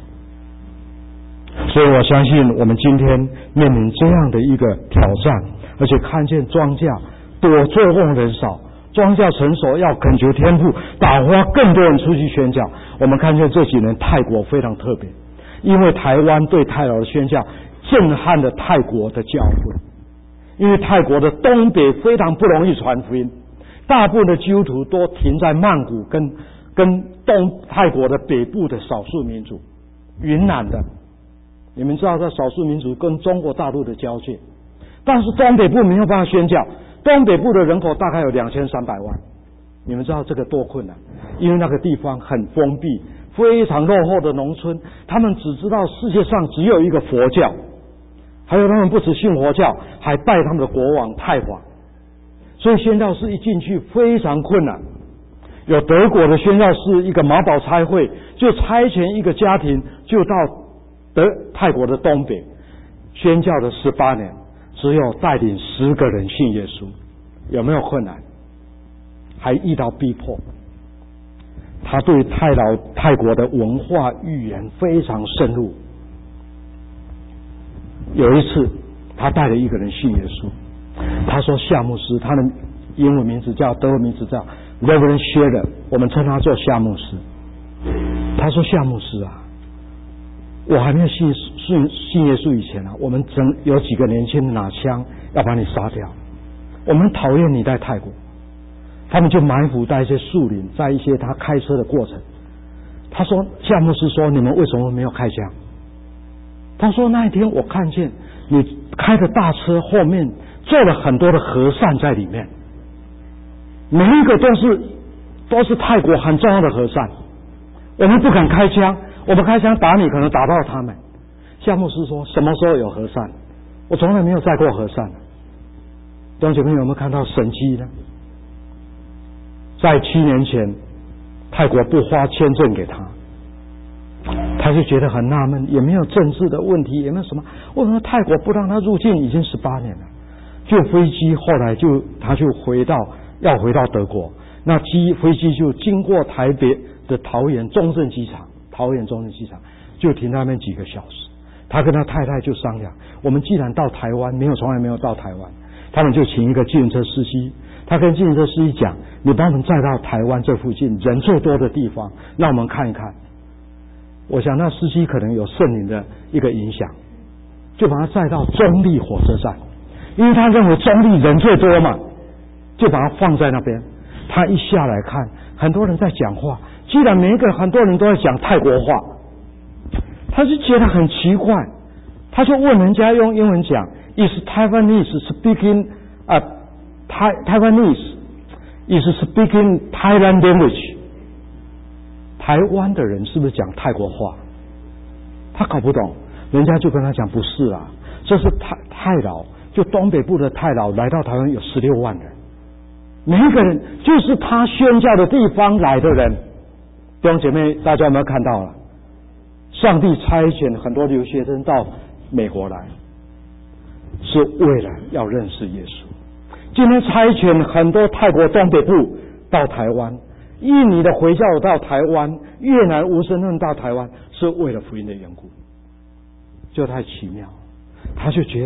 所以我相信我们今天面临这样的一个挑战，而且看见庄稼多，做工人少，庄稼成熟，要恳求天父打发更多人出去宣教。我们看见这几年泰国非常特别，因为台湾对泰劳的宣教震撼了泰国的教会，因为泰国的东北非常不容易传福音，大部分的基督徒都停在曼谷跟跟东泰国的北部的少数民族，云南的，你们知道，在少数民族跟中国大陆的交界，但是东北部没有办法宣教，东北部的人口大概有两千三百万，你们知道这个多困难？因为那个地方很封闭，非常落后的农村，他们只知道世界上只有一个佛教，还有他们不只信佛教，还拜他们的国王太皇，所以宣教士一进去非常困难。有德国的宣教士，一个马宝差会就差遣一个家庭，就到德泰国的东北宣教的十八年，只有带领十个人信耶稣。有没有困难？还遇到逼迫。他对泰劳泰国的文化语言非常深入。有一次他带了一个人信耶稣，他说夏牧师，他的英文名字叫德文名字叫 Reverend Shaler， 我们称他做夏牧师。他说夏牧师啊，我还没有信信信耶稣以前啊，我们整有几个年轻人拿枪要把你杀掉，我们讨厌你在泰国。他们就埋伏在一些树林，在一些他开车的过程。他说夏牧师说，你们为什么没有开枪？他说那一天我看见你开的大车后面坐了很多的和尚在里面，每一个都是都是泰国很重要的和尚，我们不敢开枪，我们开枪打你可能打到他们。夏牧师说什么时候有和尚？我从来没有载过和尚。弟兄姐妹有没有看到神迹呢？在七年前泰国不发签证给他，他就觉得很纳闷，也没有政治的问题，也没有什么，为什么泰国不让他入境？已经十八年了。就飞机后来就他就回到要回到德国，那机飞机就经过台北的桃园中正机场，桃园中正机场就停在那边几个小时。他跟他太太就商量，我们既然到台湾，没有从来没有到台湾，他们就请一个计程车司机，他跟计程车司机讲，你把我们载到台湾这附近人最多的地方，让我们看一看。我想那司机可能有圣灵的一个影响，就把他载到中立火车站，因为他认为中立人最多嘛，就把他放在那边。他一下来看，很多人在讲话，既然每一个很多人都在讲泰国话，他就觉得很奇怪，他就问人家用英文讲 ，Is Taiwanese speaking 啊、uh, Taiwanese is speaking Thailand language？ 台湾的人是不是讲泰国话？他搞不懂，人家就跟他讲不是啊，这是泰泰劳，就东北部的泰劳来到台湾有十六万人，每一个人就是他宣教的地方来的人。弟兄姐妹，大家有没有看到了？上帝差遣很多留学生到美国来，是为了要认识耶稣。今天差遣很多泰国东北部到台湾，印尼的回教到台湾，越南无神论到台湾，是为了福音的缘故，就太奇妙。他就觉得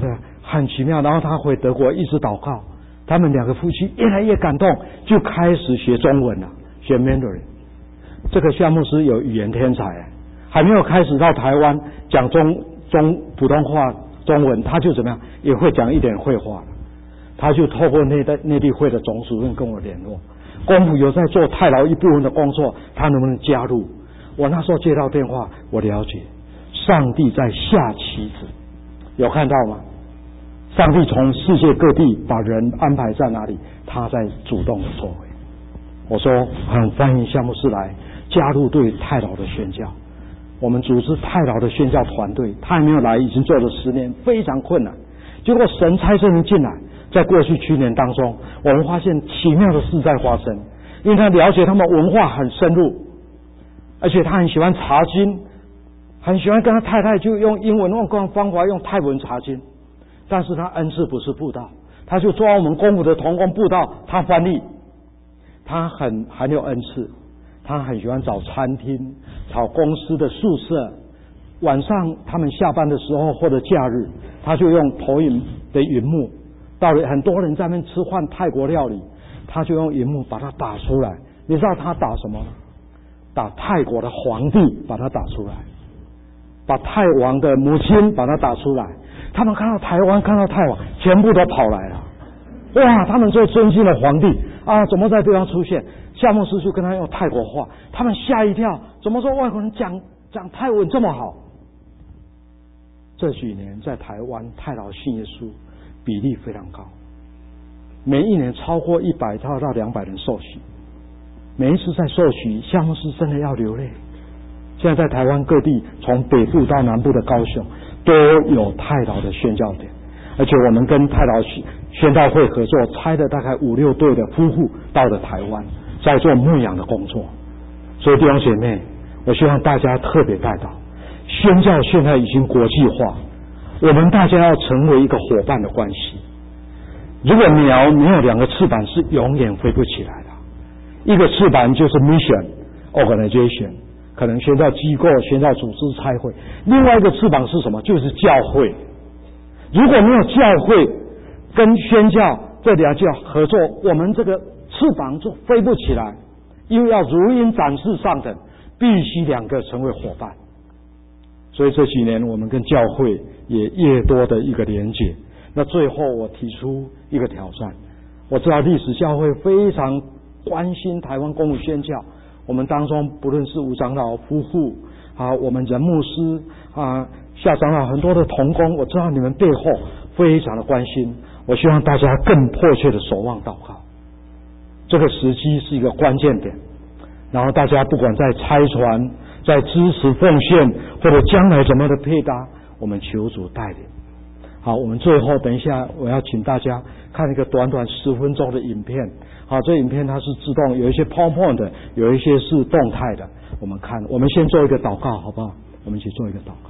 很奇妙。然后他回德国一直祷告，他们两个夫妻越来越感动，就开始学中文了，学 Mandarin。这个夏牧师有语言天才，还没有开始到台湾讲中中普通话中文，他就怎么样也会讲一点会话了。他就透过内地内地会的总主任跟我联络，公府有在做太劳一部分的工作，他能不能加入？我那时候接到电话，我了解上帝在下棋子，有看到吗？上帝从世界各地把人安排在哪里，他在主动的作为。我说很欢迎夏牧师来加入对太劳的宣教。我们组织太劳的宣教团队，他还没有来，已经做了十年，非常困难。结果神差圣灵进来，在过去去年当中，我们发现奇妙的事在发生，因为他了解他们文化很深入，而且他很喜欢查经，很喜欢跟他太太就用英文用各种方法用泰文查经。但是他恩赐不是布道，他就抓我们公府的同工布道，他翻译。他很很有恩赐，他很喜欢找餐厅，找公司的宿舍，晚上他们下班的时候或者假日，他就用投影的荧幕，到了很多人在那边吃饭泰国料理，他就用荧幕把它打出来。你知道他打什么吗？打泰国的皇帝，把它打出来，把泰王的母亲把它打出来。他们看到台湾，看到泰王，全部都跑来了。哇，他们最尊敬的皇帝啊，怎么在地方出现？夏牧师就跟他用泰国话，他们吓一跳，怎么说外国人讲讲泰文这么好？这几年在台湾泰劳信耶稣比例非常高，每一年超过一百到到两百人受洗，每一次在受洗，夏牧师真的要流泪。现在在台湾各地，从北部到南部的高雄，都有泰劳的宣教点，而且我们跟泰劳宣道会合作，差了大概五六对的夫妇到了台湾，在做牧养的工作。所以弟兄姐妹，我希望大家特别带到，宣教现在已经国际化，我们大家要成为一个伙伴的关系。如果鸟没有两个翅膀，是永远飞不起来的。一个翅膀就是 mission organization， 可能宣教机构、宣教组织差会；另外一个翅膀是什么？就是教会。如果没有教会跟宣教这两教合作，我们这个翅膀就飞不起来，因为要如鹰展翅上腾，必须两个成为伙伴。所以这几年我们跟教会也越多的一个连结。那最后我提出一个挑战，我知道历史教会非常关心台湾公务宣教，我们当中不论是吴长老夫妇啊，我们任牧师啊，夏长老很多的同工，我知道你们背后非常的关心，我希望大家更迫切的守望祷告。这个时机是一个关键点，然后大家不管在拆船、在支持奉献，或者将来怎么的配搭，我们求主带领。好，我们最后等一下我要请大家看一个短短十分钟的影片。好，这影片它是自动，有一些 PowerPoint 的，有一些是动态的。我们看，我们先做一个祷告，好不好？我们一起做一个祷告。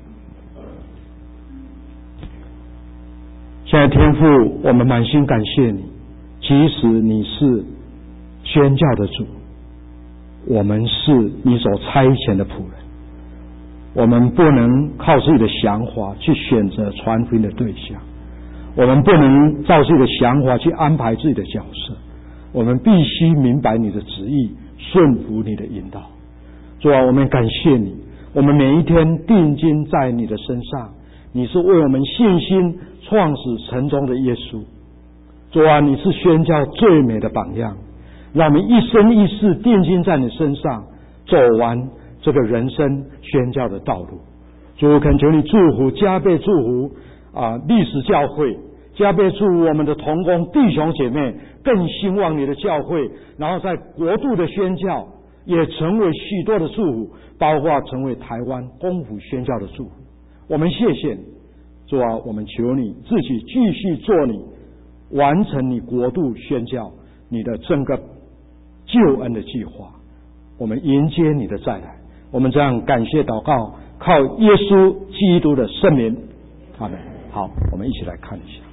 现在天父，我们满心感谢你，即使你是宣教的主，我们是你所差遣的仆人，我们不能靠自己的想法去选择传福音的对象，我们不能照自己的想法去安排自己的角色，我们必须明白你的旨意，顺服你的引导。主啊，我们感谢你，我们每一天定睛在你的身上，你是为我们信心创始成终的耶稣。主啊，你是宣教最美的榜样，让我们一生一世定睛在你身上，走完这个人生宣教的道路。主，恳求你祝福，加倍祝福啊，历史教会，加倍祝福我们的同工弟兄姐妹，更兴旺你的教会，然后在国度的宣教也成为许多的祝福，包括成为台湾公府宣教的祝福。我们谢谢你，主啊，我们求你自己继续做你完成你国度宣教你的整个救恩的计划，我们迎接你的再来。我们这样感谢祷告，靠耶稣基督的圣名，阿们。好，我们一起来看一下。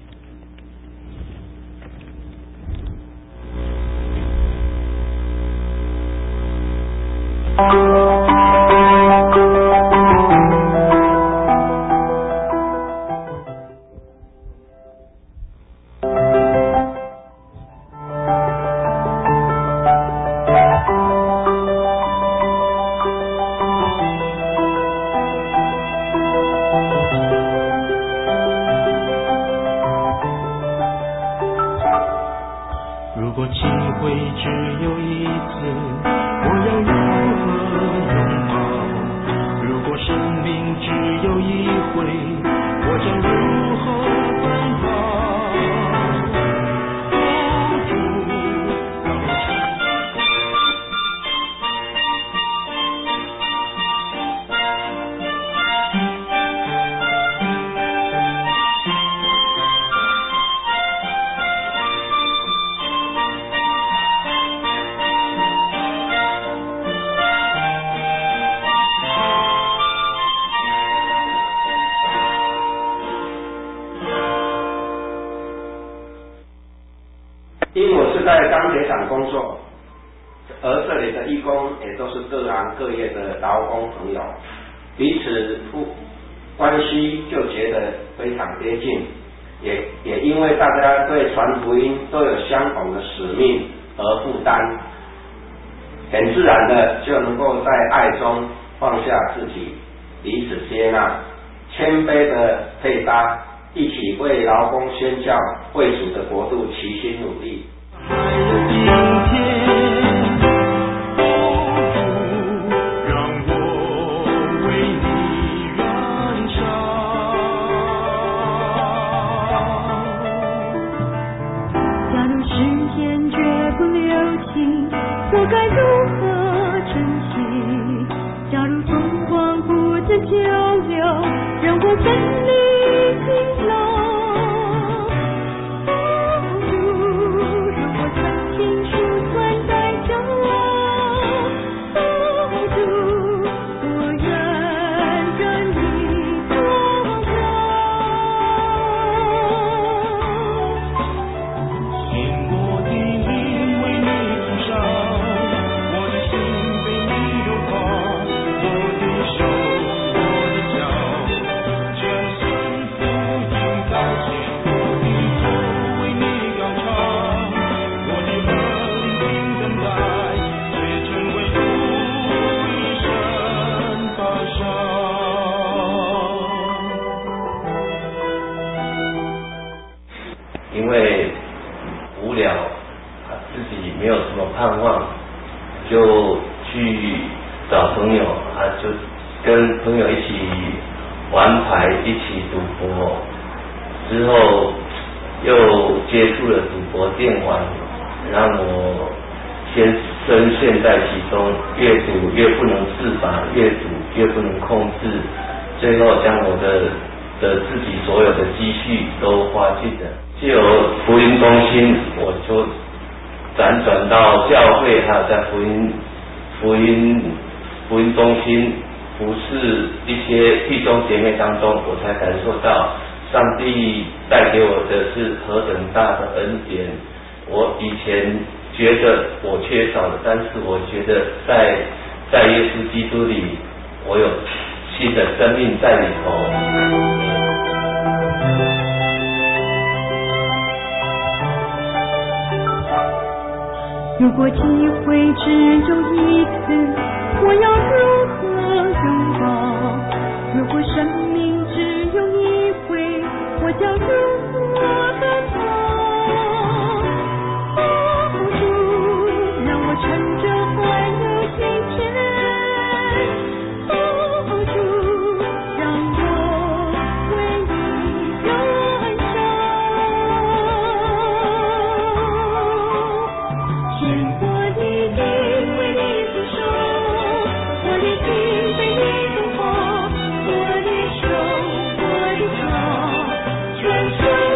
就一回，我将如何奔跑？ 因我是在钢铁厂工作，而这里的义工也都是各行各业的劳工朋友，彼此互关系就觉得非常接近，也也因为大家对传福音都有相同的使命而负担，很自然的就能够在爱中放下自己，彼此接纳，谦卑的配搭，一起为劳工宣教，为主的国度齐心努力。 假如时间绝不留情，我该如何珍惜？假如风光不再久留，让我分离辛劳。 因为无聊，自己没有什么盼望，就去找朋友，啊，就跟朋友一起玩牌，一起赌博，之后又接触了赌博电玩，让我先深陷在其中，越赌越不能自拔，越赌越不能控制，最后将我的的自己所有的积蓄都花尽了。借由福音中心，我就辗转到教会，还有在福音福音福音中心服侍一些弟兄姐妹当中，我才感受到上帝带给我的是何等大的恩典。我以前觉得我缺少的，但是我觉得在在耶稣基督里，我有新的生命在里头。 如果机会只有一次，我要如何拥抱？如果生命只有一回，我将如何奔跑？哦，主，让我乘着欢乐今天。哦，主，让我为你燃烧。全我的灵为你付上，我的心被你融化，我的手，我的脚，全身。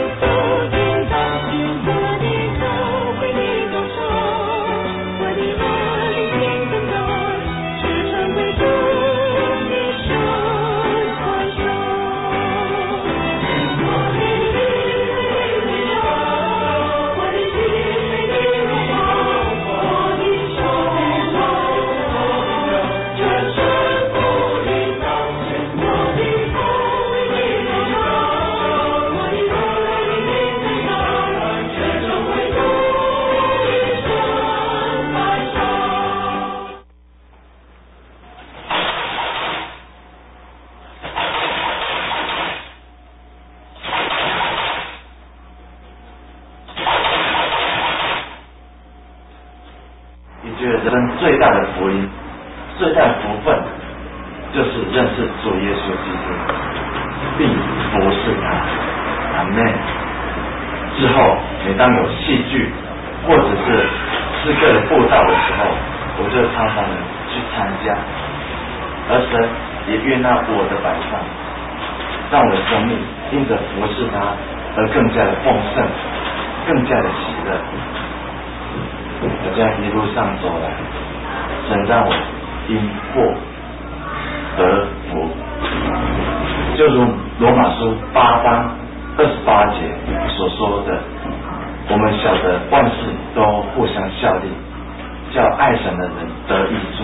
主耶稣基督，并服侍他。阿们。之后，每当有戏剧或者是诗歌的布道的时候，我就常常的去参加，而神也悦纳我的摆上，让我的生命因着服侍他而更加的丰盛，更加的喜乐。我这样一路上走来，神让我因祸得福，就如罗马书八章二十八节所说的，我们晓得万事都互相效力，叫爱神的人得益处。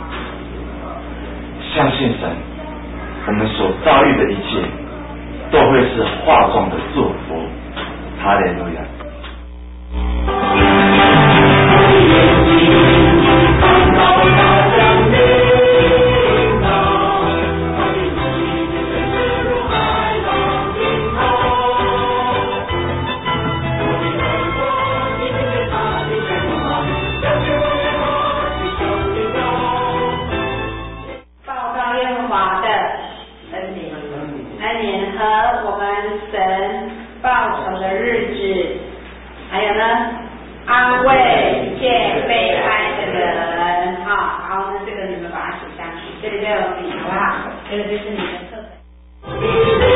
相信神，我们所遭遇的一切都会是化中的祝福。哈利路亚。 还有呢，安慰一切被爱的人，哈，然后呢，这个你们把它写下去，这个就有你，好不好？这个就是你的课本。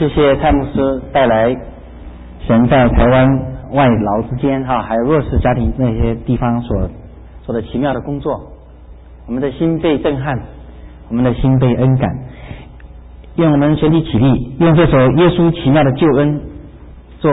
谢谢蔡牧师带来神在台湾外劳之间哈，还有弱势家庭那些地方所做的奇妙的工作，我们的心被震撼，我们的心被恩感。愿我们全体起立，用这首耶稣奇妙的救恩